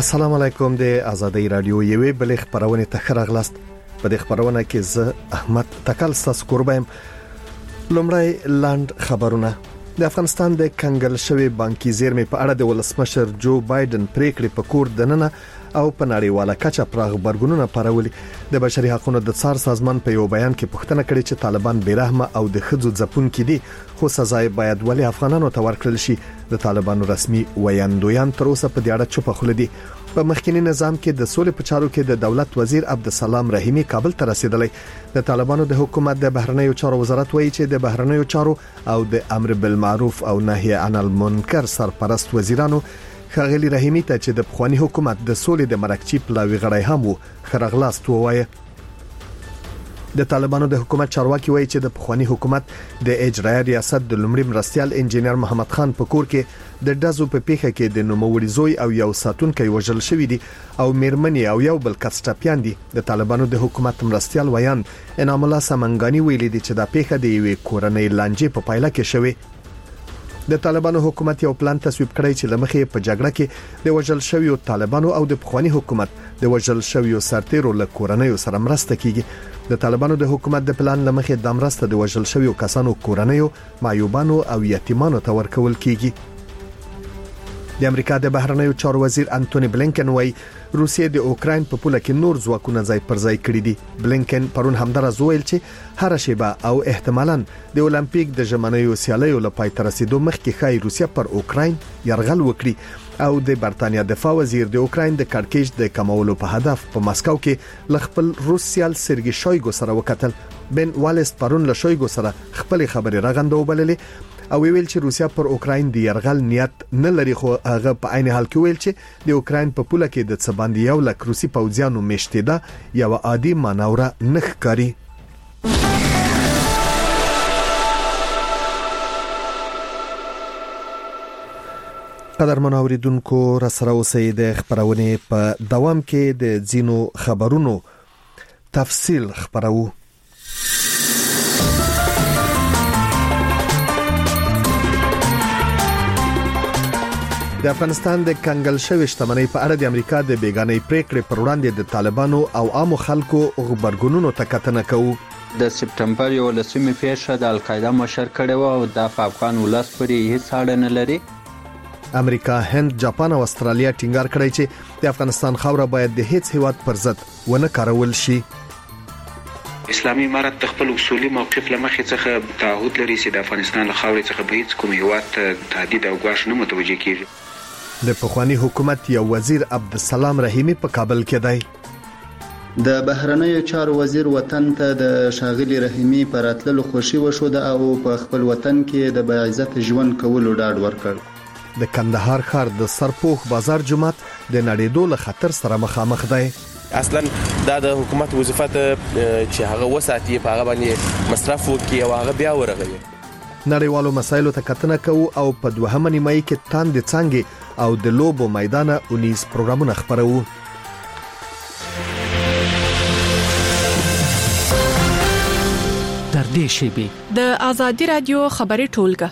السلام علیکم د آزادۍ رادیو یوې بلې خبرونه ته خراغلاست. په دې خبرونه کې زه احمد تکل ساس قربایم. لومړی لاند خبرونه. د افغانستان د کنګل شوی بانکي زیرمې په اړه د ولسمشر جو بایدن پریکړې په کور دننه او په نړیواله کچه پراخ غبرګونونه پارولي. د بشري حقوقو د څار سازمان په یو بیان کې پوښتنه کړې چې طالبان بیرحمه او د خځو ځپونکي دي، خو سزا باید ولې افغانانو ته ورکړل شي. د طالبانو رسمي ویاندویان تر اوسه په دې اړه چوپ خوله دي. په مخکینی نظام کې د سولې په چارو کې د دولت وزیر عبدالسلام رحیمی کابل ته رسیدلی. د طالبانو د حکومت د بهرنیو چارو وزارت وایي چې د بهرنیو چارو او د امر بالمعروف او نهي عن المنکر سرپرست وزیرانو ښاغلي رحیمی ته چې د پخوانی حکومت د سولې د مرکچی پلاوی غړی هم وو خرغلاست ووایي. د طالبانو د حکومت چارواکي وایي چې د پخوانی حکومت د اجرایي ریاست د لومړي مرستيال انجنیر محمد خان په کور کې د دزو په پیښه کې د نوموړي زوی او یو ساتونکي وژل شوی دي او میرمنې او یو بل کس ټپيان دي. د طالبانو د حکومت مرستيال ویان انعام الله سمنګانی ویلي دي چې دا پیښه د یوې کورنۍ لانجې په پایله کې شوی. د طالبانو حکومت یو پلان تصویب کړی چې لمخې په جګړه کې د وژل شویو طالبانو او د پخوانی حکومت د وژل شویو سرتیرو له کورنۍ سره مرسته کوي. د طالبانو د حکومت د پلان لمخې د مرسته د وژل شویو کسانو کورنۍ معیوبانو او یتیمانو ته ورکول کیږي. د امریکا د بهرنیو چارو وزیر انټونی بلینکن وایي روسیه د اوکراین په پوله کې نور ځواکونه ځای پر ځای کړی دي. بلینکن پرون همدارز ویل چې هر شیبه او احتمالاً د اولمپیک د ژمنیو سیالیو لپاره تر رسیدو مخکې خای روسیه پر اوکراین يرغل وکړي او د برتانیا دفاع وزیر د اوکراین د کړکېچ د کمولو په هدف په مسکو کې لخپل روسیال سرګي شویګو سره وکتل. بن والیس پرون له شویګو سره خپل خبرې راغندو بللې او ویل چې روسیا پر اوکراین د يرغل نیت نه لري، خو هغه په عین حال کې ویل چې د اوکراین په پوله کې د څباندې یو لک روسي پوځیانو میشته ده یو عادي مانوره نه ښکاري. قدرمن اوریدونکو را سره اوسئ. د خبرونه په دوام کې د ځینو خبرونو تفصیل خبرو. د افغانستان د کنګل شوی شتمنۍ په اړه د امریکا د بیګانۍ پریکړې پر وړاندې د طالبانو او عامو خلکو غبرګونونو ته کتنه کوي. د سپټمبر 11 پیښه د القاعده مشر کړي و او د افغان ولس پرې هیڅ اړه نه لري. امریکا، هند، جاپان او استرالیا ټینګار کړی چې د افغانستان خاوره باید د هیڅ هیواد پر ضد ونه کارول شي. اسلامي امارت د خپل اصولي موقف لمخې څخه تعهد لري چې د افغانستان له خاورې څخه به هیڅ کوم هیواد تهدید او ګواښ نه متوجه کیږي. د پخوانی حکومت یو وزیر عبدالسلام رحیمی په کابل کې دی. د بهرنیو چارو وزیر وطن ته د شاغلي رحیمی پر اتللو خوشي وشو او په خپل وطن کې د باعزت ژوند کولو ډاډ ورکړ. د کندهار ښار د سرپوخ بازار جماعت د نړیدو له خطر سره مخامخ دی. اصلا دا د حکومت وظیفه ته چې هغه وساتي په هغه باندې مصرف وکړي او هغه بیا ورغوي. نړیوالو مسایلو ته کتنه کوو او په دوهمه نیمایي کې تاندې څنګه او د لوبو میدانه اونیز پروګرامونه خبرو. در دې شیبه د آزادۍ رادیو خبري ټولګه.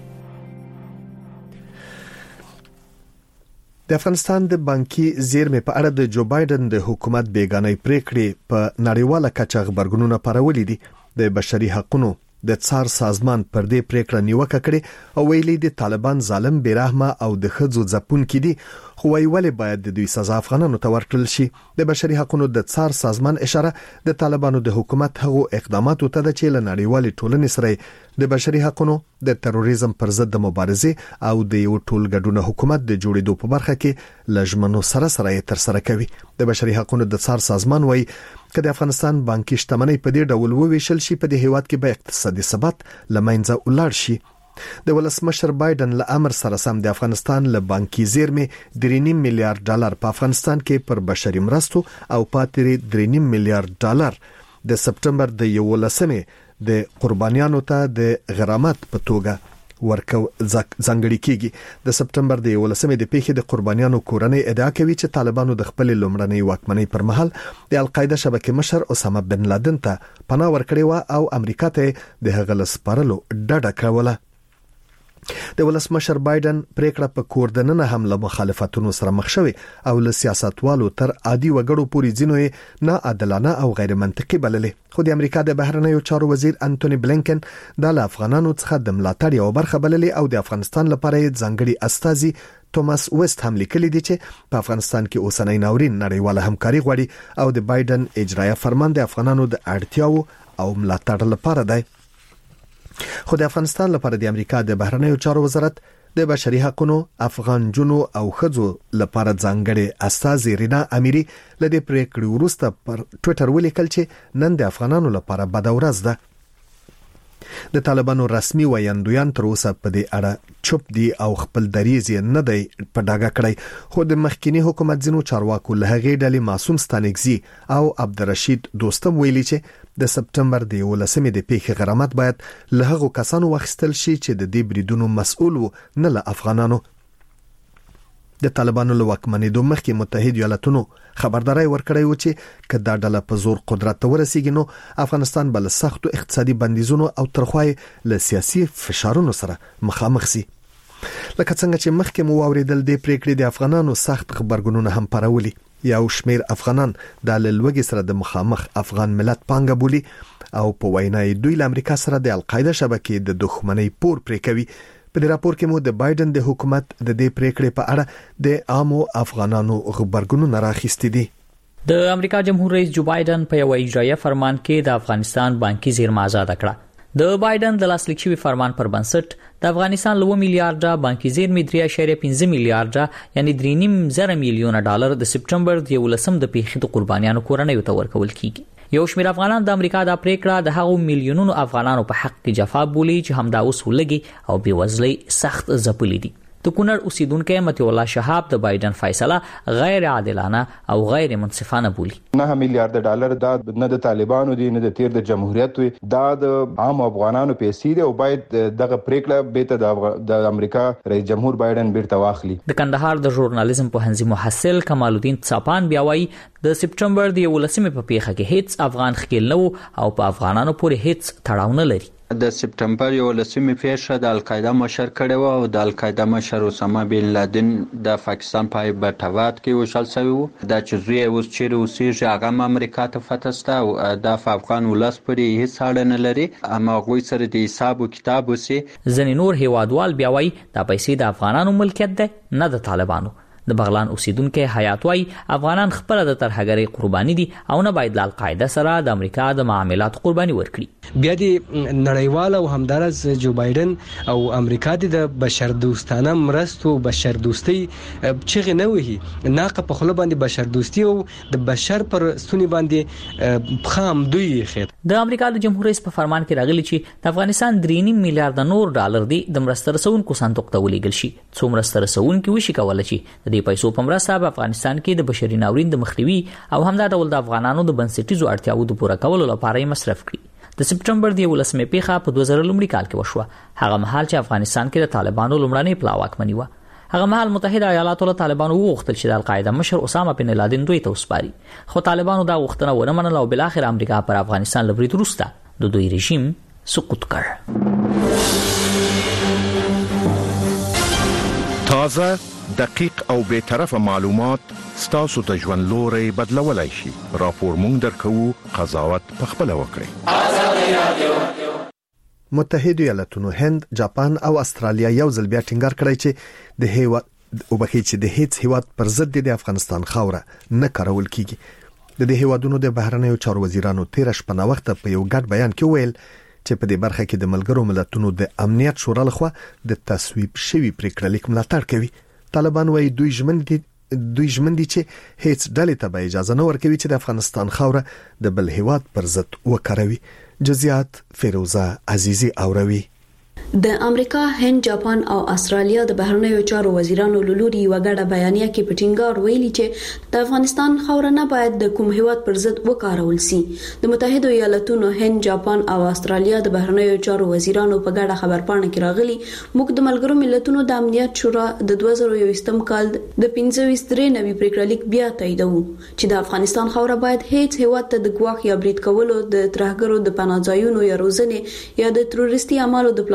د افغانستان د بانکي زیرمې په اړه د جو بایدن د حکومت بیګانۍ پریکړې په نړیواله کچه غبرګونونه پارولې دي. د بشري حقوقو د څار سازمان پر دې پریکړه نیوکه کړې او ویلي د طالبان ظالم بیرحمه او د خځو ځپونکي دي، خو ویل باید د دوی سزا افغانانو ته ورکړل شي. د بشري حقوقو د څار سازمان اشاره د طالبانو د حکومت هغو اقداماتو ته ده چې له نړیوالې ټولنې سره د بشري حقوقو د تروریزم پر ضد د مبارزې او د یو ټولګډونه حکومت د جوړېدو په برخه کې لژمنو سره تر سره کوي. د بشري حقوقو د څار سازمان وایي که د افغانستان بانکي شتمنۍ په دې ډول وویشل شي په دې هیواد کې به اقتصادي ثبات لمنځه ولاړ شي. د ولسمشر بایدن له امر سره سم د افغانستان له بانکي زیرمې $3.5 میلیارډ په افغانستان کې پر بشري مرستو او پاتې $3.5 میلیارډ د سپټمبر د 11 د قربانیانو ته د غرامت په توګه ورکو ځانګړي کیږي. د سپټمبر د 11 د پیښې د قربانیانو کورنۍ ادعا کوي چې طالبانو د خپل لومړنۍ واکمنۍ پر مهال د القاعده شبکې مشر اسامه بن لادن ته پناه ورکړې و او امریکا ته د هغه لسپارلو ډډه کوله. د ولسمشر بایدن پریکړه په کوردننه هم له مخالفتونو سره مخ شوه او له سیاستوالو تر عادي وګړو پورې ځینو نه عادلانه او غیر منطقي بللې. خو د امریکا د بهرنیو چارو وزیر انټونی بلینکن د افغانانو څخه د ملاتړ یو برخه بللې او د افغانستان لپاره ځانګړي استازي توماس وست هم لیکلي دي چې په افغانستان کې اوسنۍ ناورین نړیواله همکاري غواړي او د بایدن اجرایه فرمان د افغانانو د اړتیاو او ملاتړ لپاره دی. خو د افغانستان لپاره د امریکا د بهرنیو چارو وزارت د بشري حقوقو افغان جنو او خځو لپاره ځانګړي استازي رینا اميري لدې پریکړې وروسته پر ټوئیټر ولیکل چې نن د افغانانو لپاره بد ورځ ده. د طالبانو رسمي ویاندویان تر اوسه په دې اړه چوپ دي او خپل دریځ نه دی په ډاګه کړی. خو د مخکینی حکومت ځینو چارواکو له هغې ډلې معصوم ستانکزي او عبدالرشید دوستم ویلي چې د سپټمبر د 11مې د پیښې غرامت باید له هغو کسانو واخیستل شي چې د دې بریدونو مسؤل وو، نه له افغانانو. د طالبانو له واکمنېدو مخکې متحده ایالاتونو خبرداري ورکړې و چې کله ډله په زور قدرت ته ورسیږي نو افغانستان بل سختو اقتصادي بندیزونو او ترخوای له سیاسي فشارونو سره مخامخ شي. لکه څنګه چې مخکې مو اوریدل د پریکړې د افغانانو سخت خبرګونونه هم پرولي. یو شمیر افغانان د لوګي سره د مخامخ افغان ملت پانګه بولی او په وینای دوی له امریکا سره د القاعده شبکې د دښمنۍ پور پرې کوي. په دې راپور کې مو د بایدن د حکومت د دې پریکړې په اړه د عامو افغانانو خبرګونونه راخېستي دي. د امریکا جمهور رئیس جو بایدن په یو اجرایه فرمان کې د افغانستان بانکي زیرمه آزاد کړه. د بایدن د لاسلیک شوی فرمان پر بنسټ د افغانستان له 2 میلیارډ بانکي زیرمې 3.5 میلیارډ یعنی 3.5 میلیونه ډالر د سپټمبر د 11م د پیښې د قربانیانو کورنیو ته ورکول کیږي. یو شمیر افغانان د امریکا د پریکړه د هغو میلیونونو افغانانو په حق کې جفا بولي چې همدا اوس ولګي او بېوزلۍ سخت ځپلي دي. د کونړ اوسیدونکو متي الله شهاب د بایدن فیصله غیر عادلانه او غیر منصفانه بولی. 9 میلیارډ ډالر دا نه د طالبانو دي نه د تیر د جمهوریت وي، دا د عام افغانانو پیسې دي او باید دغه پریکړه به د امریکا رئیس جمهور بایدن بیرته واخلي. د کندهار د ژورنالیزم پوهنځي محصل کمال الدین څاپان بیا وایي د سپټمبر د 11مې په پیښه کې هیڅ افغان ښکیل نه او په افغانانو پورې هیڅ تړاو نه لري. د سپټمبر 11مې پیښه د القاعده مشر کړي و او د القاعده مشر اسامه بن لادن د پاکستان په بټوات کې وشل شوی و. دا چې زوی اوس چیرې اوسېږي هغه امریکا ته فتسته او د افغان ولس پرې هیڅ اړه نه لري، اما هغوی سره د حساب او کتاب وسی. ځینې نور هیوادوال بیا وایي دا پیسې د افغانانو ملکیت ده نه د طالبانو. د بغلان اوسیدونکو حیات وای افغانان خپل د ترهګری قرباني دي او نه باید د القاعده سره د امریکا د معاملات قرباني ورکړي. بیا د نړیوال او همدارس جو بایدن او امریکا د بشردوستانه مرستو بشردوستی چغې نه وهي، ناقه په خله باندې بشردوستی او د بشر پر ستوني باندې خام دوی خیر. د امریکا د جمهور رئیس په فرمان کې راغلی چې د افغانستان 3.5 میلیارډ نور ډالر دی د مرستې رسونکو صندوق ته ولېږل شي. څو مرستې رسونکو وشي کولای شي د پیسو په مرسته په افغانستان کې د بشري ناورین د مخنیوي او همدا ډول د افغانانو د بنسټیزو اړتیاوو د پوره کولو لپاره یې مصرف کړي. د سپټمبر د 11مې پیښه په 2000 لومړي کال کې وشوه، هغه مهال چې افغانستان کې د طالبانو لومړنۍ پلا واکمني و. هغه مهال متحده ایالاتو له طالبانو وغوښتل چې د القاعده مشر اسامه بن لادن دوی ته وسپاري، خو طالبانو دا غوښتنه ونه منله او بل اخر امریکا پر افغانستان لبرید وروسته د دوی رژیم سقوط کړ. تازه دقیق او به طرفه معلومات ستاسو ته ژوند لوري بدلولای شي. راپور مونږ درکو، قضاوت پخپله وکړئ. متحده ایالاتونو، هند، جاپان او استرالیا یو ځل بیا ټینګار کړی چې د هیڅ هیواد پر ضد د افغانستان خاوره نه کارول کیږي. د دې هیوادونو د بهرنیو چارو وزیرانو 13 شپه وخت په یو ګډ بیان کې ویل چې په دې برخه کې د ملګرو ملتونو د امنیت شورا لخوا د تصویب شوی پریکړه لیک ملاتړ کوي. طالبان وايي دوی ژمن دي چې هیڅ ډلې ته به اجازه نه ورکوي چې د افغانستان خاوره د بل هیواد پر ضد وکاروي. جزئیات فیروزه عزیزی اوروي. د امریکا، هند، جاپان او استرالیا د بهرنیو چارو وزیرانو له لوري یو غړ بیانیه کې په ټینګار ویلي چې د افغانستان خاوره نه باید د کوم هیواد پر ضد وکارول شي. د متحده ایالاتونو، هند، جاپان او استرالیا د بهرنیو چارو وزیرانو په غړ خبرپاڼه کې راغلي موږ د ملګرو ملتونو د امنیت شورا د 2021م کال د 25 پریکړه لیک بیا تاییدو چې د افغانستان خاوره باید هیڅ هیواد ته د ګواښ یا برید کولو، د ترهګرو د پناه ځایونو یا روزنې یا د تروریستي اعمالو د پلان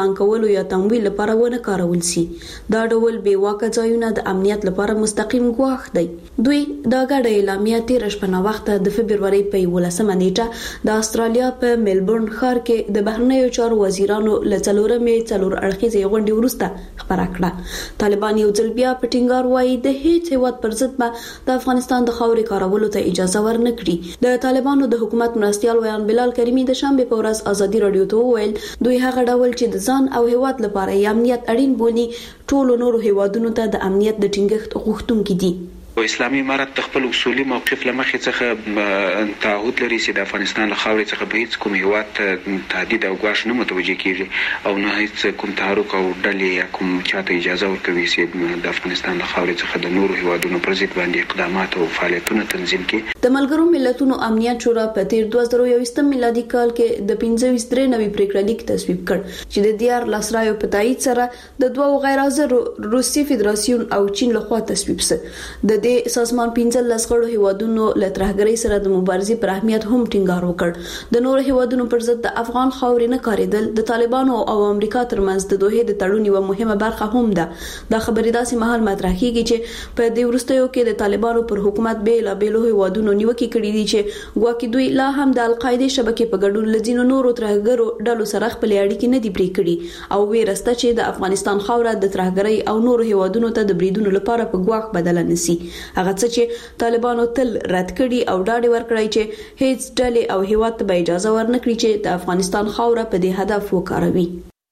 پلان کولو یا تمویل لپاره ونه کارول شي. دا ډول بې واکه ځایونه د امنیت لپاره مستقیم ګواښ دی. دوی دا ګډه اعلامیه تیر شپه وخت د فبرवरी په 11 نیټه د استرالیا په ملبورن ښار کې د بهرنیو چارو وزیرانو له څلورمې څلور اړخیزې غونډې وروسته خبره کړه. طالبان یو ځل بیا په ټینګار وایي د هیڅ هیواد پر ضد د افغانستان د خاورې کارولو ته اجازه ورنکړي. د طالبانو د حکومت مرستيال ویان بلال کریمی د شنبه په ورځ ازادي رادیو ته وویل دوی هغه ډول چې د ځان او هیواد لپاره امنیت اړین بولي ټولو نورو هیوادونو ته د امنیت د ټینګښت غوښتونکي دي. اسلامي امارت د خپل اصولي موقف لمخې څخه تعهد لري چې د افغانستان له خاورې څخه به هیڅ کوم هیواد تهدید او ګواښ نه متوجه کیږي او نه هیڅ کوم تحرک او ډلې یا کوم چاته اجازه ورکوي چې د افغانستان له خاورې څخه د نورو هیوادونو پر ضد باندې اقدامات او فعالیتونه تنظیم کړي. د ملګرو ملتونو امنیت شورا په تیر 2021 میلادي کال کې د 15 نوي پریکړه لیک تصویب کړ چې د دیار لاسرایو په تایید سره د دوه غیر حاضر روسي فدراسیون او چین لخوا تصویب شو. د سازمان 15 غړو هیوادونو له ترهګرۍ سره د مبارزې پر اهمیت هم ټینګار وکړ. د نور هیوادونو پر ضد د افغان خاورې نه کاریدل د طالبانو او امریکا ترمنځ د دوه د تړون یو مهمه برخه هم ده. د خبرې داسې مهال مطرح کیږي چې په دې وروستیو کې د طالبانو پر حکومت بیلابېلو هیوادونو نیوکې کړې دي چې ګواکې دوی لا هم د القاعده شبکې په ګډون لزینو نورو ترهګرو ډلو سره خپل اړیکې نه دي پرې کړې او ویرسته چې د افغانستان خاوره د ترهګرۍ او نورو هیوادونو ته د بریدونو لپاره په ګواښ بدل نشي. هغه څه چې طالبانو تل رد کړي او ډاډ ورکړي چې هیڅ ډلې او هیواد ته اجازه ورنکړي چې د افغانستان خاوره په دې هدف وکاروي.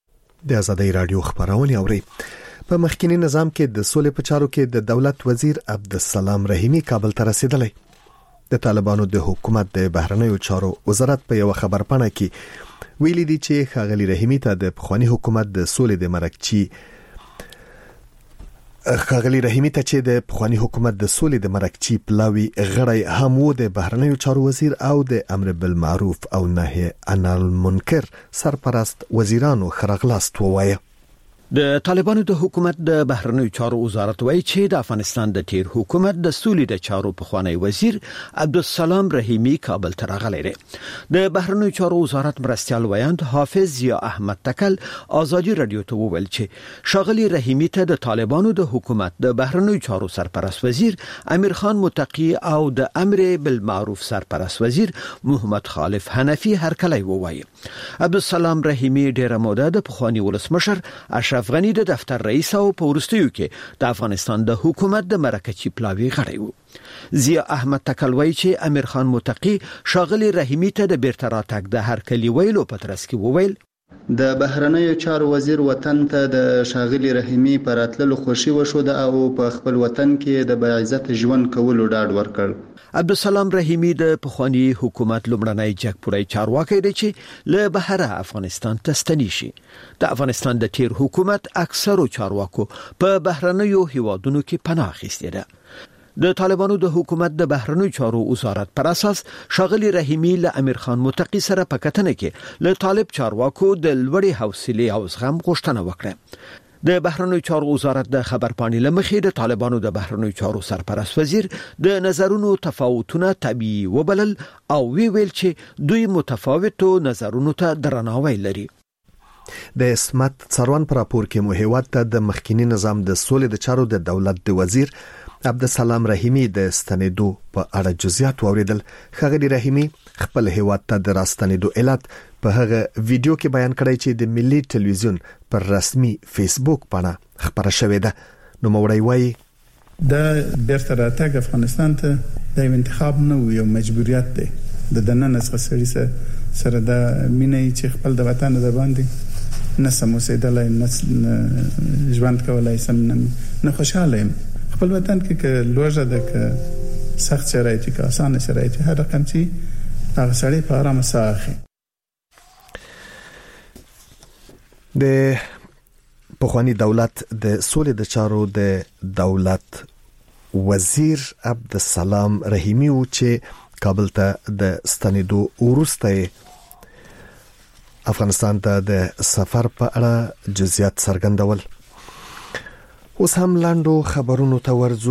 د ازادي رادیو خبرونه اوري. په مخکینی نظام کې د سولې په چارو کې د دولت وزیر عبدالسلام رحیمی کابل ته رسیدلی. د طالبانو د حکومت د بهرنیو چارو وزارت په یو خبرپاڼه کې ویلي دی چې ښاغلي رحیمی ته د پخوانی حکومت د سولې د مرکچی ښاغلي رحیمی ته چې د پخوانی حکومت د سولې د مرکچی پلاوی غړی هم و د بهرنیو چارو وزیر او د امر بالمعروف او نهی عن المنکر سرپرست وزیرانو خرغلاست ووایه. د طالبانو د حکومت د بهرنیو چارو وزارت وایي چې د افغانستان د تیر حکومت د سولې د چارو پخوانی وزیر عبدالسلام رحیمی کابل ته راغلی دی. د بهرنیو چارو وزارت مرستيال ویاند حافظ ضیا احمد تکل ازادي رادیو ته وویل چې ښاغلي رحیمی ته د طالبانو د حکومت د بهرنیو چارو سرپرست وزیر امیر خان متقی او د امر بالمعروف سرپرست وزیر محمد خالف حنفی هرکلی ووایي. عبدالسلام رحیمی ډیره موده د پخوانی ولسمشر افغانی د دفتر رئیس او په وروستیو کې د افغانستان د حکومت د مرکچی پلاوی غړی و. ضیا احمد تکل وایي چې امیر خان متقی ښاغلي رحیمی ته د بیرته راتګ د هرکلی ویلو په ترڅ کې وویل د بهرنیو چارو وزیر وطن ته د ښاغلي رحیمی پر راتللو خوشي وشوده او په خپل وطن کې د باعزت ژوند کولو ډاډ ورکړ. عبدالسلام رحیمی د پخوانی حکومت لومړنی جګپوړی چارواکي دی چې له بهره افغانستان ته ستنی شي. د افغانستان د تیر حکومت اکثرو چارواکو په بهرنیو هیوادونو کې پناه اخیستې ده. د طالبانو د حکومت د بهرنیو چارو وزارت پر اساس ښاغلي رحیمی له امیر خان متقی سره په کتنه کې له طالب چارواکو د لوړې حوصله او زغم غوښتنه وکړه. د بهرنیو چارو وزارت د خبرپاڼې لمخې د طالبانو د بهرنیو چارو سرپرست وزیر د نظرونو تفاوتونه طبيعي وبلل او ویل چې دوی متفاوتو نظرونو ته درناوی لري. د اسمت څروان پر راپور کې مو هیواد ته د مخکینی نظام د سولې د چارو د دولت د وزیر عبدالسلام رحیمی د ستنېدو په اړه جزئیات اوریدل. ښاغلي رحیمی خپل هیواد ته د راستنېدو علت په هغه ویډیو کې بیان کړی چې د ملي ټلویزیون پر رسمي فیسبوک باندې خبره شوې ده. نو موړی وایي د بیرته راتګ افغانستان ته د انتخاب نه یو مجبوریت دی. د دننه څخه سره د مینې چې خپل د وطن د باندې نه سموسیدلای نه ژوند کولای سم نه خوشاله یم. خپل وطن کې لوړه ده سخت شرایط کې آسان شرایط هر رقم چې هغه سړی په آرام ساه اخلي. د پخوانی دولت د سولې د چارو د دولت وزیر عبدالسلام رحیمی و چې کابل ته د ستنېدو وروسته افغانستان ته د سفر په اړه جزئیات څرګندول. اوس هم لاندو خبرونو ته ورځو.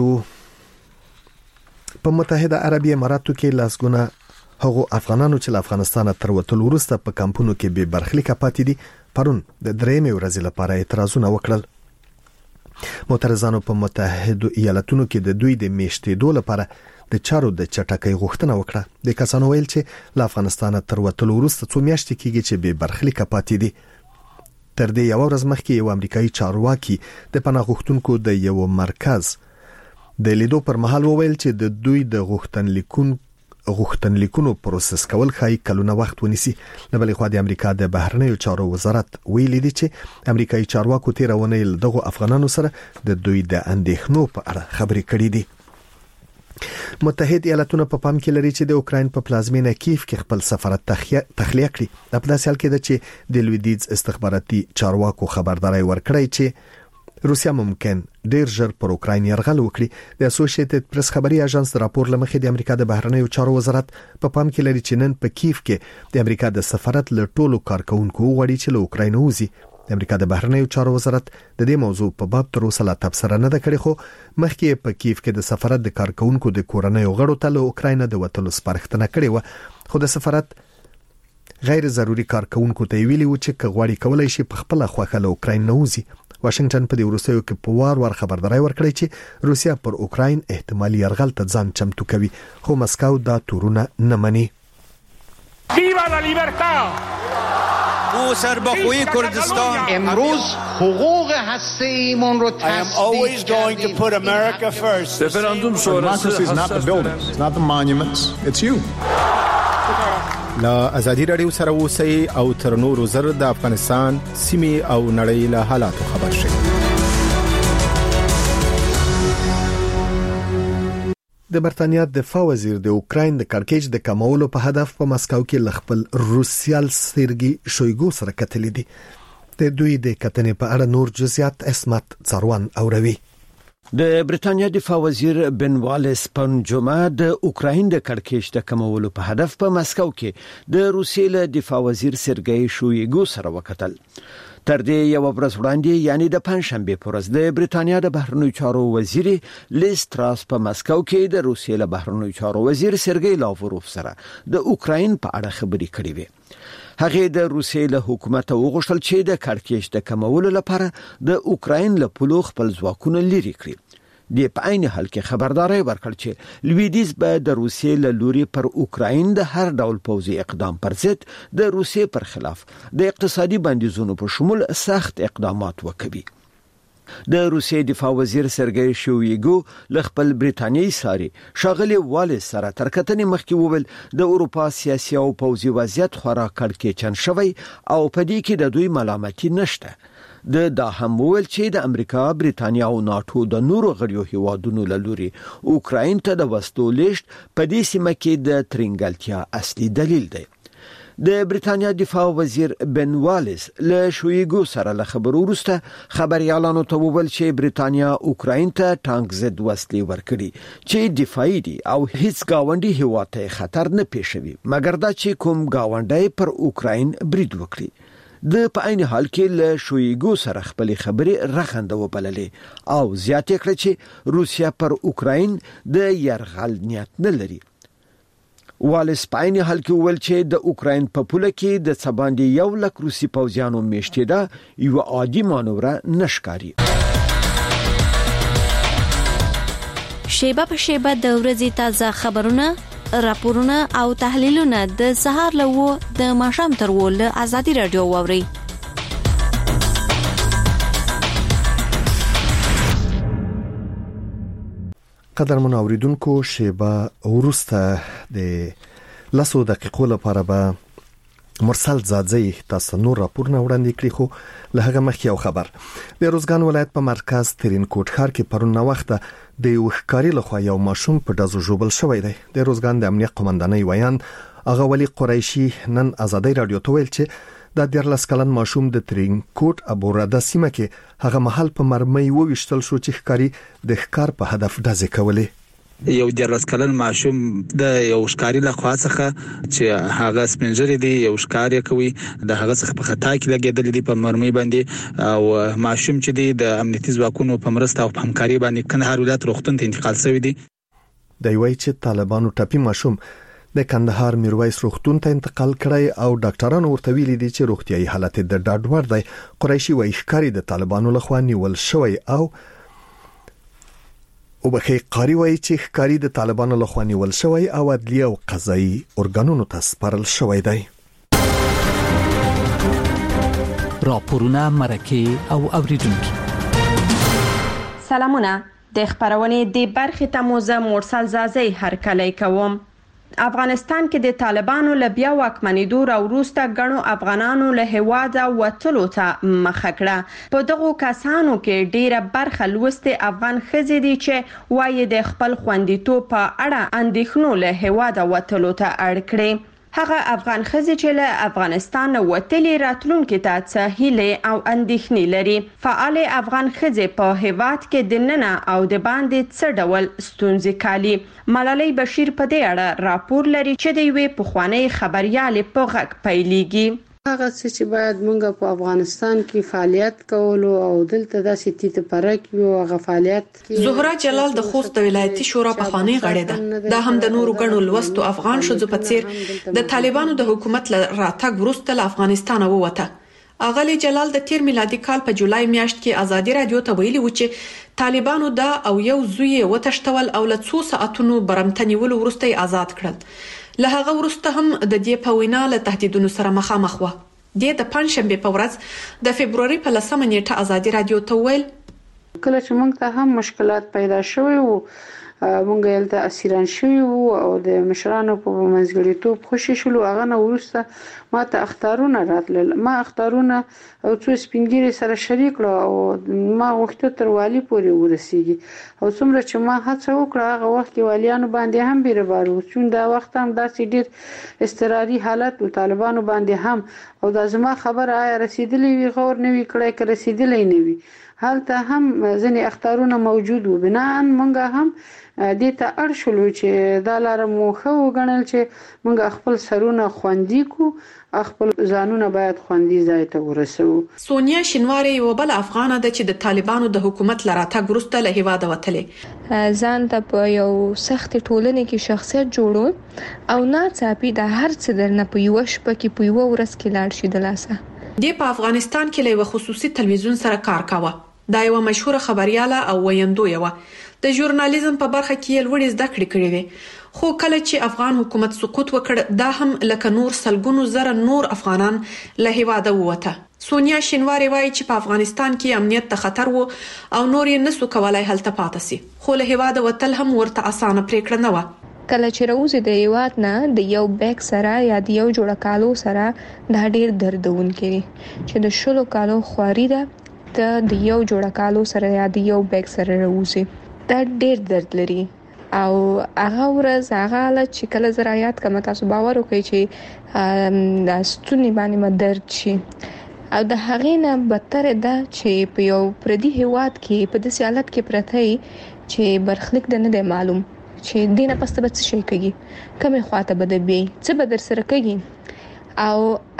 په متحده عربي اماراتو کې لاسګونه هغو افغانانو چې له افغانستان تر وتلو وروسته په کمپونو کې به برخلیک پاتې دي پرون د درېمې ورځې لپاره اعتراضونه وکړل. معترضانو په متحده ایالاتونو کې د دوی د میشتېدو لپاره د چارو د چټکۍ غوښتنه وکړه. د کسانو ویل چې له افغانستان تر وتلو وروسته څو میاشتې کېږي چې بې برخلیک پاتې دي. تر دې یو ورځ مخکې یو امریکایي چارواکي د پناه غوښتونکو د یو مرکز د لیدو پر مهال وویل چې د دوی د غوښتنلیکونو پروسس کول خای کلونه وخت ونیسي. نه بلې خو د امریکا د بهرنیو چارو وزارت ویلي دی چې امریکایي چارواکو تیرونه دغه افغانانو سره د دوی د اندېښنو په اړه خبرې کړې دي. متحد ایالاتونه په پام کې لري چې د اوکراین په پلازمینه کیف کې خپل سفارت تخلیه کړي. په داسې حال کې ده چې د لویدیځ استخباراتي چارواکو خبرداري ورکړی چې روسیا ممکن ډیر ژر پر اوکراین یرغل وکړي. د اسوسییټډ پریس خبري اژانس راپور لمخې د امریکا د بهرنیو چارو وزارت په پام کې لري چې نن په کیف کې د امریکا د سفارت له ټولو کارکونکو غواړي چې له اوکراین ووځي. د امریکا د بهرنیو چارو وزارت د دې موضوع په باب تر اوسه لا تبصره نه ده کړې، خو مخکې په کیف کې د سفارت د کارکونکو د کورنیو غړو ته له اوکراین د وټلو سپارښتنه کړې و، خو د سفارت غیر ضروري کارکونکو ته ویلي و چې کغواړي کولای شي په خپل خوخه له اوکراین نه وځي. واشنگټن په دې وروستیو کې په وار خبرداري ورکړی چې روسیا پر اوکراین احتمالي یرغل ته ځان چمتو کوي، خو مسکو دا تورونه نه مني. ویوا لا لیبرتا او سربخوی کردستان امروز حقوق هسته‌ایمون رو always going to put America first. Referendum sonrası is not the buildings, it's not the monuments, it's you. لا ازادي رادیو سره اوسئ او تر نورو زر د افغانستان سیمې او نړۍ له حالاتو خبر شئ. د برتانیا دفاع وزیر د اوکراین د کړکېچ د کمولو په هدف په مسکو کې خپل روسیال سرګي شویګو سره کتلې دي. د دوی د کتنې په اړه نور جزئیات اسمت څروان اوروي. د برتانیا دفاع وزیر بن والیس په جمعه د اوکراین د کړکېچ د کمولو په هدف په مسکو کې د روسیې له دفاع وزیر سرګي شویګو سره وکتل. تر دې یو ورځ وړاندې یعنی د پنځشنبه په ورځ د برتانیا د بهرنیو چارو وزیر لیز تراس په مسکو کې د روسیې له بهرنیو چارو وزیر سرګي لاوروف سره د اوکراین په اړه خبرې کړې وې. هغه د روسیې له حکومت وغوښتل چې د کړکېچ د کمولو لپاره د اوکراین له پلو خپل ځواکونه لري کړي. د په عین حال کې خبرداري ورکړ چې لویدیځ به د روسیې له لوري پر اوکراین د هر ډول پوځي اقدام پر ضد د روسیې پر خلاف د اقتصادي بندیزونو په شمول سخت اقدامات وکړي. د روسیې دفاع وزیر سرګي شویګو له خپل برتانیایی ساري شاغلي والیس سره تر کتنې مخکې وویل د اروپا سیاسي او پوځي وضعیت خورا کړکېچن شوی او په دې کې د دوی ملامتي نشته. دا هم ویل چې د امریکا، برتانیا او ناتو د نورو غړیو هیوادونو له لوري اوکراین ته د وسلو لیږد په دې سیمه کې د ترنګلتیا اصلي دلیل دی. د برتانیا دفاع وزیر بن والیس له شویګو سره له خبرو وروسته خبريالانو ته وویل چې برتانیا اوکراین ته ټانک ضد وسلې ورکړي چې دفاعي دي او هیڅ گاونډي هیواد ته خطر نه پیښوي مګر دا چې کوم گاونډي پر اوکراین برید وکړي. د په عین حال کې له شویګو سره خپل خبرې رغنده وبللې او زیاتې کړې چې روسیا پر اوکراین د یرغل نیت نه لري. والیس په عین حال کې وویل چې د اوکراین په پوله کې د څباندې 100,000 روسي پوځیانو میشتېدا یو عادي مانوره نشکاري. شیبه په شیبه د ورځې تازه خبرونه، راپورونه او تحلیلونه د سهار له و د ماښام تر و له ازادي رادیو واوري. قدرمن اوریدونکو، شیبه ورسته د 10 دقیقو لپاره به مرسل زادزی تاسو نور راپورونه وړاندې کړي، خو له هغه مخکې یو خبر. د روزګان ولایت په مرکز ترین کوټ ښار کې پرون وخته د یو ښکاري لخوا یو ماشوم په ډزو ژوبل شوی دی. د روزګان د امنیت قومندانۍ ویان هغه ولی قریشي نن ازادي رادیو ته ویل چې د 14 کلن ماشوم د ترین کوټ ابوراده سیمه کې هغه محل په مرمۍ وویشتل شو چې ښکاري د ښکار په هدف ډزې کولې. یو 14 کلن ماشوم د یو ښکاری له خوا څخه چې هغه سپنجری دی یو ښکاری کوي د هغه څخه په خطا کې لګیدل دي په مرمۍ باندې او ماشوم چې دی د امنیتي ځواکونو په مرسته او په همکاري باندې کندهار ولایت روغتون ته انتقال شوی دی. د وی چې طالبانو ټاپي ماشوم د کندهار میرویس روغتون ته انتقال کړی او ډاکټرانو ورته ویلي دي چې روغتيایي حالت د ډاډوړ دی. قریشي وایي ښکاری د طالبانو لخوا نیول شوی او وبخې قاری وایي چې ښکاری د طالبانو لخوا نیول شوی او عدلیه او قضایي ارګانونو ته سپارل شوی دی. راپورونه مرکه او اوریدونکو سلامونه د خبرونې د برخې ته موزه مرسل زازی هرکلی کوم. افغانستان کې د طالبانو له بیا واکمنېدو راوروسته ګڼو افغانانو له هیواده وتلو ته مخه کړه. په دغو کسانو کې ډیره برخه لوستې افغان ښځې دي چې وایي د خپل خوندیتوب په اړه اندېښنو له هیواده وتلو ته اړ کړي. هغه افغان ښځې چې له افغانستان وتلې راتلونکي ته څه هیلې او اندېښنې لري. فعال افغان ښځې په هیواد کې د ننه او د باندې څه ډول ستونزې کالي. ملالۍ بشیر په دې اړه راپور لري چې د یوې پخوانۍ خبريالې په غږ پیلېږي. هغه چې باید مونږ په افغانستان کې فعالیت کولو او دلته داسې تیته پرک یو هغه فعالیت کې زهرا جلال د خوست د ولایتي شورا په خاني غړې ده. دا هم د نورو غنو لوستو افغان شوزو په څیر د طالبانو د حکومت راتګ وروسته له افغانستان ووته. اغلی جلال د تیر میلادي کال په جولای میاشت کې ازادي رادیو ته ویلي و چې طالبانو دا او یو زوی وتشتول او له 2 ساعتونو برمتنیول وروسته آزاد کړل. له هغه وروسته هم د دې په وینا له تهدیدونو سره مخامخ و. د پنځشنبه په ورځ د فبرवरी په 10 نیټه ازادي رادیو ته ویل کله چې موږ ته هم مشکلات پیدا شوي وو مونږ یلته اسیران شوي وو او د مشرانو په منځګړیتوب خوشی شلو. هغه نه ورسته ما ته اختارونه راتلل. ما اختارونه او څو سپینګری سره شریک کړو او ما وخت تر والی پورې ورسیږي او څومره چې ما هڅه وکړه هغه وخت کې والیانو باندې هم بیربارو چون دا وخت هم داسې ډیر استراري حالت او طالبانو باندې هم او دا زما خبر آیا رسیدلې وی غور نه وی کړای ک رسیدلې نه وی حالته هم ځنې اختارونه موجود و. بنان مونږه هم دې ته اړ شولو چې دا لار مو خو وګڼل چې مونږ خپل سرونه خوندي کو خپل ځانونه باید خوندي ځای ته ورسو. سونیا شینواری یو بل افغانه ده چې د طالبانو د حکومت لراتګ وروسته له هیواده وتلې. ځان ته په یو سخت ټولنې کې شخصیت جوړول او ناڅاپي د هر څه درنه په یو شپه کې په یو ورځ کې لاړ شي د لاسه. د په افغانستان کې له خصوصي تلویزیون سره کار کاوه. دا یو مشهور خبرياله او ویندو یو د ژورنالیزم په برخه کې لوړې زده کړې کړې وي. خو کله چې افغان حکومت سقوط وکړ دا هم لکه نور سلګونو زره نور افغانان له هیواده ووته. سونیا شینواری وایي چې په افغانستان کې امنیت ته خطر وو او نور یې نسو کولای هلته پاتې سي. خو له هیواده وتل هم ورته اسانه پریکړه نه و. کله چې روزي د هیواد نه د یو بیگ سره یا د یو جوړه کالو سره دا ډیر دردون کوي چې د شلو کالو خواري ده د یو جوړه کالو سره یا د یو بیگ سره روزي دا ډیر درد لري او هغه ورځ هغه چې کله زراعت کوم تاسو باور وکړئ چې د ستوني باندې مدرد شي او د هغې نه بدتر ده چې په یو پردي هیواد کې په داسې حالت کې پرته چې برخلیک د نه دی معلوم چې دینه پسته به څه شي کوي کومه خواته به د بي څه به در سره کوي او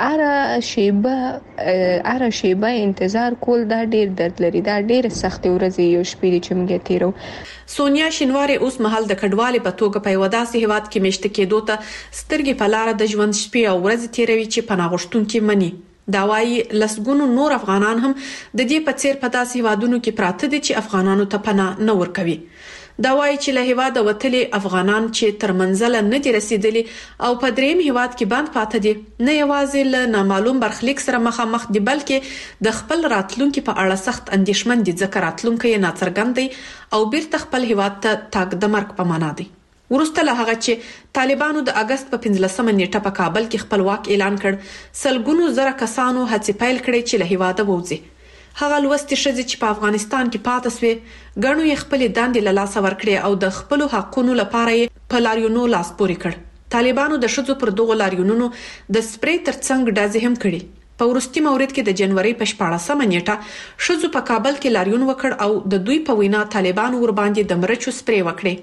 اره شیبه انتظار کول دا ډیر درد لري. دا ډیر سخت ورځې یو شپې چې موږ تیرو. سونیا شینواری اوس مهال د کډوالې په توګه په وداسي هیواد کې مشت کېدو ته سترګې په لار د ژوند شپې او ورځې تیروي چې پناهغښتونکو مني. دا وايي لسګونو نور افغانان هم د دې په څیر په داسې هیوادونو کې پراته دي چې افغانانو ته پناه نه ورکوي. دا وايي چې له هیواده وتلي افغانان چې تر منزل نه دي رسیدلي او په دریم هیواد کې بند پاتې دي نه یوازې له نامعلوم برخلیک سره مخامخ دي بلکې د خپل راتلونکو په اړه سخت اندېښمن دي ځکه راتلونکو یې ناڅرګند دی او بیرته خپل هیواد ته تاګ د مرګ په معنا دی. ورسته له هغه چې طالبانو د اگست په 15 نیټه په کابل کې خپل واک اعلان کړ سلګونو زره کسانو هڅې پیل کړې چې له هیواده ووځي. هغه لوستي شذ چې په افغانستان کې پاتې سوې غنو یې خپل داندې له لاس ورکړي او د خپل حقونو لپاره په لاریونو لاس پورې کړ. طالبانو د شذو پر دغه لاریونونو د سپری ترڅنګ ډازې هم کړي. په ورستي مورید کې د جنوري په 14 نیټه شذو په کابل کې لاریون وکړ او د دوی په وینا طالبانو ور باندې د مرچو سپری وکړي.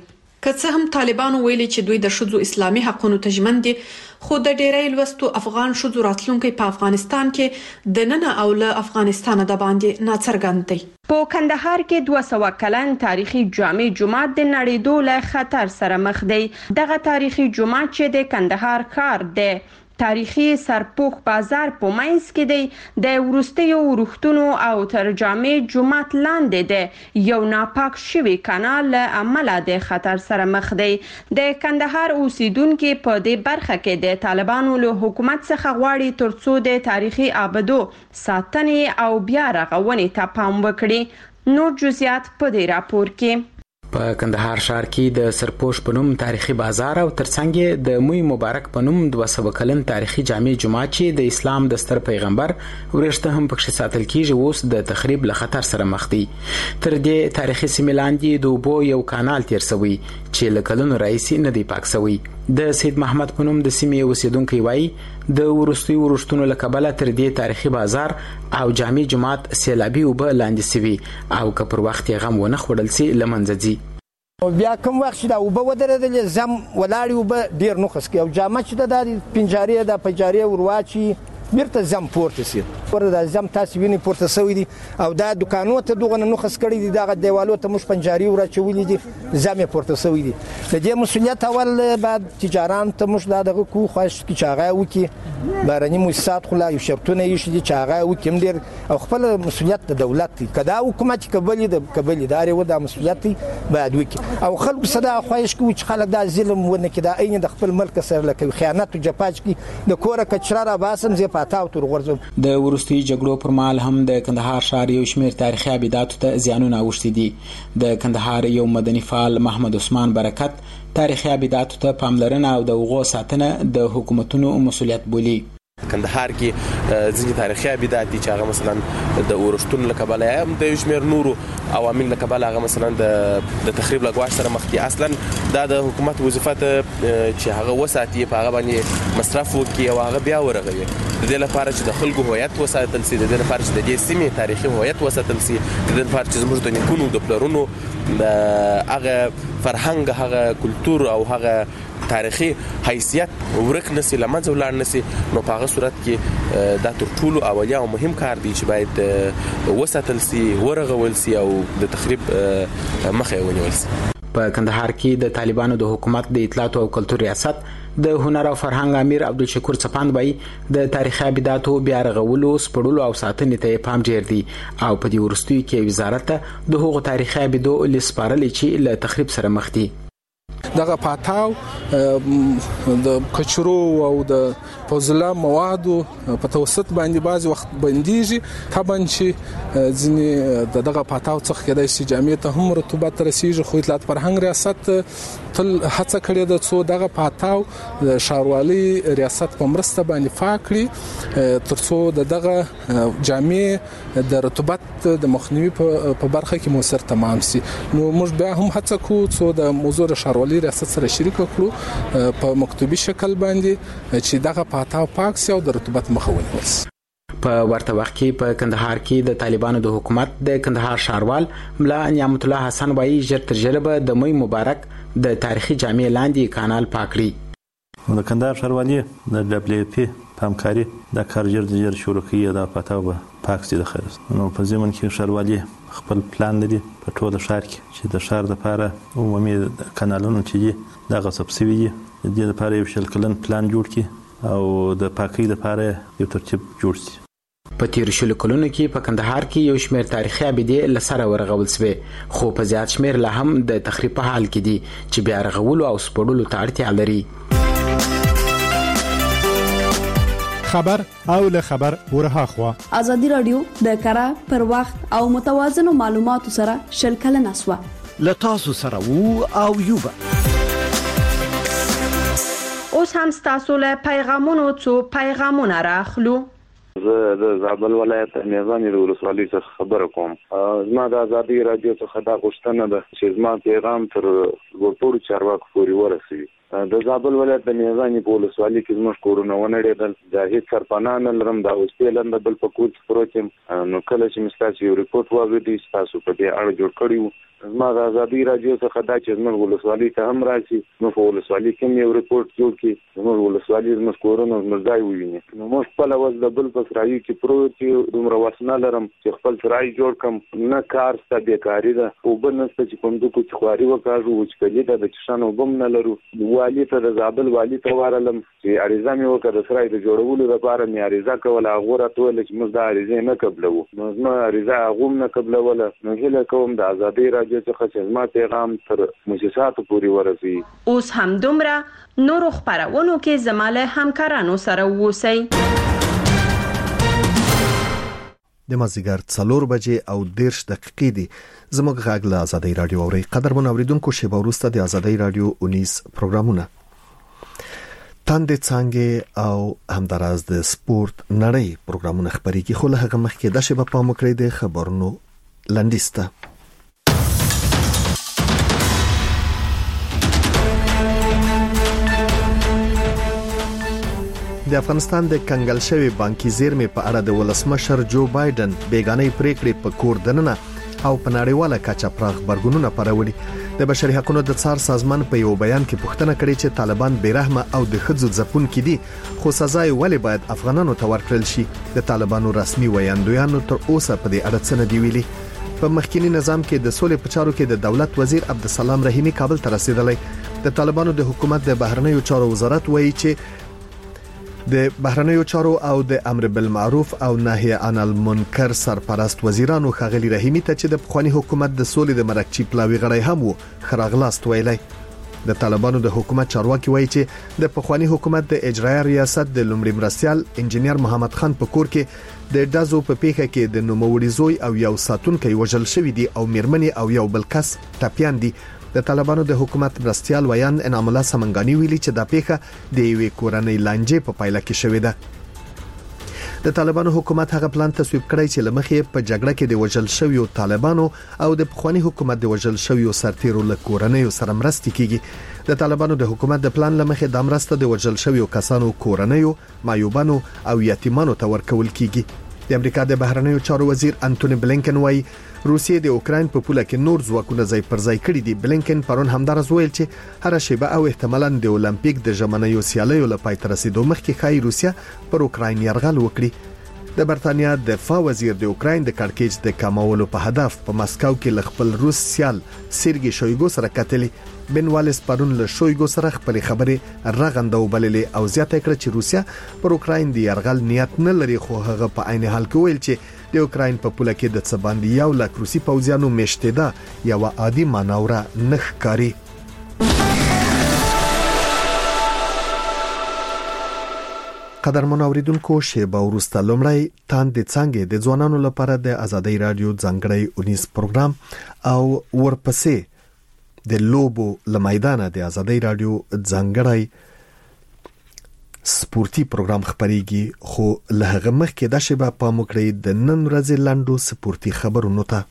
که څه هم طالبانو ویلي چې دوی د ښځو اسلامي حقوقو ته ژمن دي، خو د ډیری لوستو افغان ښځو راتلونکي په افغانستان کې د نن او له افغانستان د باندې ناڅرګند دی. په کندهار کې 200 کلن تاریخي جامع جومات د نړیدو له خطر سره مخ دی. دغه تاریخي جومات چې د کندهار ښار دی تاریخي سرپوښ بازار په منځ کې دی، د وروستیو ورښتونو او تر جامع جومات لاندې دی یو ناپاک شوی کانال له امله د خطر سره مخ دی. د کندهار اوسیدونکو په دې برخه کې د طالبانو له حکومت څخه غواړي ترڅو د تاریخي آبادو ساتنې او بیا رغونې ته پام وکړي. نور جزئیات په دې راپور کې. په کندهار ښار کې د سرپوش په نوم تاریخي بازار او ترڅنګ د موی مبارک په نوم 200 کلن تاریخي جامع جومات چې د اسلام د ستر پیغمبر ورشته هم پکښې ساتل کیږي اوس د تخریب له خطر سره مخ دي. تر دې تاریخي سیمې لاندې د اوبو یو کانال تیر شوی چې له کلونو راهیسې نه دی پاک شوی. د سید محمد په نوم د سیمې اوسیدونکي وایي د وروستیو ورښتونو له کبله تر دې تاریخي بازار او جامع جومات سیلابي اوبه لاندې سوي او که پر وخت یې غم ونه خوړل سي له منځه ځي. بیا کوم وخت چې دا اوبه ودرېدلې زم ولاړې اوبه ډېر نقص کوي او جامع چې د پنجارې د پنجارې ورواچي بیرته زم پورته سي. ورته زم تاسو ویني پورته سوي دي او دا دکانو ته دغه نقص کړی دي، دغه دیوالو ته مش پنجاري ورچولې دي، زم پورته سوي دي. د دې مسؤلیت اول بعد تجاران ته مش دغه کو خوښ کی چاغه وکي بارني مؤسسات خو لا یو شرطونه یې شي چاغه وکم ډیر او خپل مسؤلیت د دولت دی. کدا حکومت قبلي د قبلي داري و د مسؤلیت بعد وکي او خلک صدا خوښ کوي چې خلک دا ظلم ونه کدا عین د خپل ملک سره لکه خیانت او جفاج کی د کوره کچرا را باسم زی د وروستي جګړو پر مهال هم د کندهار ښار یو شمېر تاریخي ابداتو ته زیانونه اوښتي دي. د کندهار یو مدني فعال محمد عثمان برکت تاریخي ابداتو ته پاملرنه او د هغو ساتنه د حکومتونو مسؤلیت بولي. کندهار کې ځینې تاریخي ابدات دي چې هغه مثلا د ورښتونو له کبله یا هم د یو شمېر نورو عوامل له کبله هغه مثلا د تخریب له ګواښ سره مخ دي. اصلا دا د حکومت وظیفه ده چې هغه وساتي، په هغه باندې مصرف وکړي او هغه بیا ورغوي. د دې لپاره چې د خلکو هویت وساتل سي، د دې لپاره چې د دې سیمې تاریخي هویت وساتل سي، د دې لپاره چې زموږ د نیکونو د پلرونو هغه فرهنګ، هغه کلتور او هغه تاریخي حیثیت ورک نسی لمنځه ولاړ نسی، نو په هغه صورت کې دا تر ټولو اولیا او مهم کار دی چې باید وساتل سي، ورغول سي او د تخریب مخه ونیول سي. په کندهار کې د طالبانو د حکومت د اطلاعات او کلتور ریاست د هنر او فرهنګ امیر عبدالشکور څپاند وایي د تاریخي ابداتو بیا رغولو، سپړلو او ساتنې ته پام ډیر دی او په دې وروستیو کې وزارت ته د هغو تاریخي ابدو لسپارلې چې له تخریب سره مخ دي. دغه پاتاو د کچرو او د فوزله موادو په توسط باندې بعض وخت بنديږي. طبعا چې ځینې دغه پاتاو څخه کېدای شي جامع ته هم رطوبت رسیږي، خو اطلاعات فرهنګ ریاست تل هڅه کړې ده څو دغه پاتاو د ښاروالي ریاست په مرسته باندې پاک کړي ترڅو دغه جامع د رطوبت د مخنیوي په برخه کې موثر تمام سي. نو موږ بیا هم هڅه کوو څو د موضوع ښاروالي ریاست سره شریک کړو په مکتوبي شکل باندې چې دغه پاتاو پاک سي او د رطوبت مخه ونیول سي. په ورته وخت کې په کندهار کې د طالبانو د حکومت د کندهار ښاروال ملا نعمت الله حسن وایي ژر تر ژره به د موی مبارک د تاریخي جامع لاندې کانال پاک کړي. د کندهار ښاروالي د دبليو پی په همکاري د کار ژر شروع کړي د پاتاو به پاک سي. د خیر نو په ځمن کې ښاروالي خپل پلان لري په ټوله ښار کې چې د ښار لپاره عمومي کانالونو چې دغه سبسیدي دي د دې لپاره یو شل کلن پلان جوړ کړي او د پاکۍ لپاره یو ترتیب جوړ شي. په تیر شلو کلونو کې په کندهار کې یو شمېر تاریخي ابدې له سره ورغول شوې، خو په زیات شمېر لا هم د تخریب په حال کې دي چې بیا رغولو او سپړلو ته اړتیا لري. خبر او له خبر ورها خوا ازادي رادیو د کارا پر وخت او متوازن معلوماتو سره شل کلن اسوا لتاسو سره وو او یوبا اوس هم تاسو له پیغامونو څو پیغامونه راخلو. زه د زابل ولایت میزان د ولسوالۍ څخه خبره کوم. زما د ازادي رادیو څخه دا غوښتنه ده چې زما پیغام تر ټولو چارواکو پورې ورسوي. د زابل ولایت د میزان په ولسوالۍ کې زموږ کورونه ونړېدل، د هیڅ سرپناه نه لرم، د اوسپې لنده بل په کور کې پروت یم. نو کله چې مې ستاسو یو ریپورټ واورېدی، تاسو په دې اړه جوړ کړی وو، زما د ازادي رادیو څخه دا چې زموږ ولسوالۍ ته هم راشي، نو په ولسوالۍ کې یو ریپورت جوړ کړي، زموږ ولسوالۍ زموږ کورونه زموږ ځای وویني. نو موږ خپل اواز د بل په سرایي کې پروت یو، دومره وسنه لرم چې خپل سرای جوړ کړم، نه کار سته، بیکاري ده، اوبه نشته چې کوم دوی چې خواري وکړو، وچکلي ده، د چشانو اوبه نه لرو. والي ته د زابل والي ته ورغلم چې عریضه مې وکړه د سرای د جوړولو لپاره، مې عریضه کوله، هغه راته ویل چې موږ دا عریضه نه قبلوو. نو زما عریضه هغه نه قبلوله. نو هیله کوم د ازادي رادیو څخه چې زما پیغام تر مؤسساتو پورې ورسي. اوس هم دومره نورو خبرونو کې زماله همکارانو سره ووسی. د مازیګر 4 بجې او 10 دقیقې دي. زموږ غږ له ازادي رادیو اوري. قدرمن اوریدونکو، شیبه وروسته د ازادي رادیو 19 پروګرامونه تاندې څنګه او همداراز د سپورت نړۍ پروګرامونه خبريږي، خو له هغه مخکې د شیبه په مکرې د خبرونو لنډیسته. د افغانستان د کنګل شوی بانکي زیرمې په اړه د ولسمشر جو بایدن بیگانه پریکړې په کور دننه او په نړیواله کچه پراخ برګونونه پرولي. د بشري حقوقو د څار سازمان په یو بیان کې پوښتنه کړې چې طالبان بیرحمه او د ښځو ځپونکي دي، خو سزا یې ولې باید افغانانو ته ورکړل شي؟ د طالبانو رسمي ویاندویانو تر اوسه په دې اړه څه نه دی ویلي. په مخکینی نظام کې د سولې په چارو کې د دولت وزیر عبدالسلام رحیمی کابل ته رسیدلی. د طالبانو د حکومت د بهرنیو چارو وزارت وایي چې د بهرنیو چارو او د امر بالمعروف او نهي عن المنکر سرپرست وزیرانو ښاغلي رحیمی ته چې د پخوانی حکومت د سولې د مرکچی پلاوی غړی هم وو خراغلاست ویلي. د طالبانو د حکومت چارواکي وایي چې د پخوانی حکومت د اجرایي ریاست د لومړي مرستيال انجنیر محمد خان په کور کې د دازو په پیښه کې د نوموړي زوی او یو ساتونکي وژل شوی دي او میرمنې او یو بل کس ټپيان دي. د طالبانو د حکومت مرستيال ویان انعام الله سمنګانی ویلي چې د پیښه د یوې کورنۍ لانجې په پایله کې شوې ده. د طالبانو حکومت هغه پلان تصویب کړی چې لمخې په جګړه کې د وژل شویو طالبانو او د پخوانی حکومت د وژل شویو سرتیرو له کورنۍ سره مرستې کیږي. د طالبانو د حکومت د پلان لمخې د مرسته د وژل شویو کسانو کورنۍ، معیوبانو او یتیمانو ته ورکول کیږي. د امریکا د بهرنیو چارو وزیر انټونی بلینکن وایي روسیې د اوکراین په پوله کې نور ځواکونه ځای پر ځای کړي دي. بلینکن پرون همدارس ویل چې هر شیبه او احتمالاً د اولمپیک د ژمنیو سیالیو لپاره تر رسیدو مخکې خای روسیا پر اوکراین یرغل وکړي. د برتانیا دفاع وزیر د اوکراین د کړکېچ د کمولو په هدف په مسکو کې ل خپل روس سیال سیرګي شویګو سره کتلی. بن والیس پرون له شویګو سره خپل خبرې رغنده وبللې او زیاته کړه چې روسیا پر اوکراین د یرغل نیت نه لري، خو هغه په عین حال کې ویل چې د اوکراین په پوله کې د څباندې یو لک روسي پوځیانو میشته ده یو عادي مانوره نه ښکاري. قدرمن اوریدونکو، شیبه وروسته لومړی تاندې څنګه د ځوانانو لپاره د ازادي رادیو ځانګړی 19 پروګرام او ورپسې د لوبو لمایدانه د ازادي رادیو ځانګړی سپورتي پروګرام خبريږي. خو له هغه مخکې د شیبه په مکړې د نن ورځې لاندو سپورتي خبرونو ته.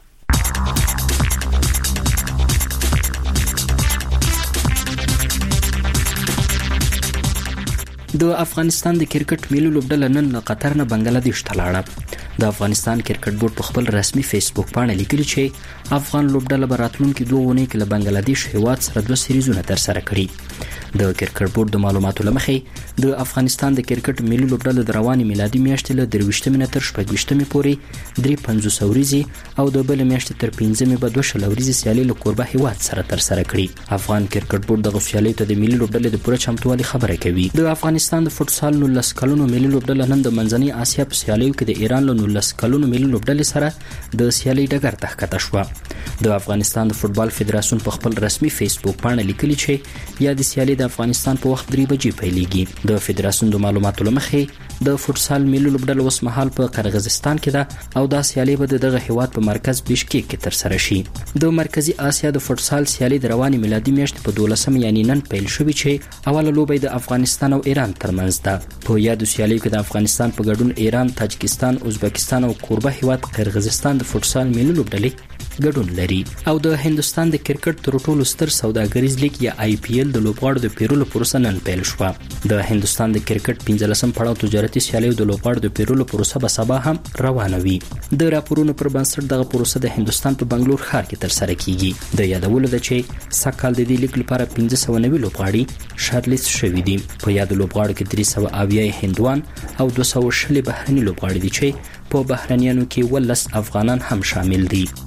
د افغانستان د کرکټ ملي لوبډله نن له قطر نه بنگلاديش ته لاړه. د افغانستان کرکټ بورډ په خپل رسمي فیسبوک باندې لیکلي چې افغان لوبډله به راتلونکي 2 اونۍ کې له بنگلاديش هیواد سره 2 سریزونه تر سره کړي. د کرکټ بورډ د معلوماتو لمخې د افغانستان د کرکټ ملي لوبډله د رواني میلادي میاشتې له 23 تر 26 پورې 350 ورځې او د بل میاشتې تر 15 به 200 ورځې سیالي له کوربه هیواد سره تر سره کړي. افغان کرکټ بورډ د غوښیالۍ ته د ملي لوبډلې د پوره چمتووالي خبره کوي. د افغانستان د فوتسال 19 کلونو ملي لوبډله نن د منځنۍ اسیا په سیالیو کې د ایران له 19 کلونو ملي لوبډلې سره د سیالي ډګر ته ښکته شوه. د افغانستان د فوتبال فدراسیون په خپل رسمي فیسبوک باندې لیکلي چې یا د سیالي د افغانستان په وخت 3 بجې پیلېږي. د فدراسیون د معلوماتو لمخې د فوتسال ملي لوبډله اوس مهال په قرغیزستان کې ده او دا سیالي به دغه هیواد په مرکز بیشکیک کې تر سره شي. د مرکزی اسیا د فوتسال سیالي د رواني میلادي میاشتې په 12 یعنی نن پیل شوې چې اوله لوبه د افغانستان او ایران ترمنځ ده. په یادو سیالیو کې د افغانستان په ګډون ایران، تاجکستان، ازبکستان او کوربه هیواد قرغیزستان د فوتسال ملي لوبډلې ګډون لري او د هندستان د کرکټ تر ټولو ستر سوداګریز لیګ یا IPL د لوبغاړو د پیرولو پروسه نن پیل شوه. د هندستان د کرکټ 15 پړاو تجارتي سیالیو د لوبغاړو د پیرولو پروسه به سبا هم روانه وي. د راپورونو پر بنسټ دغه پروسه د هندستان په بنگلور ښار کې تر سره کیږي. د یادولو ده چې سکهال د دې لیګ لپاره 1590 لوبغاړي شارټلیست شوي دي. په یاد لوبغاړو کې 380 هندوان او 200 بهرني لوبغاړي دي چې په بهرنیانو کې 10 افغانان هم شامل دي.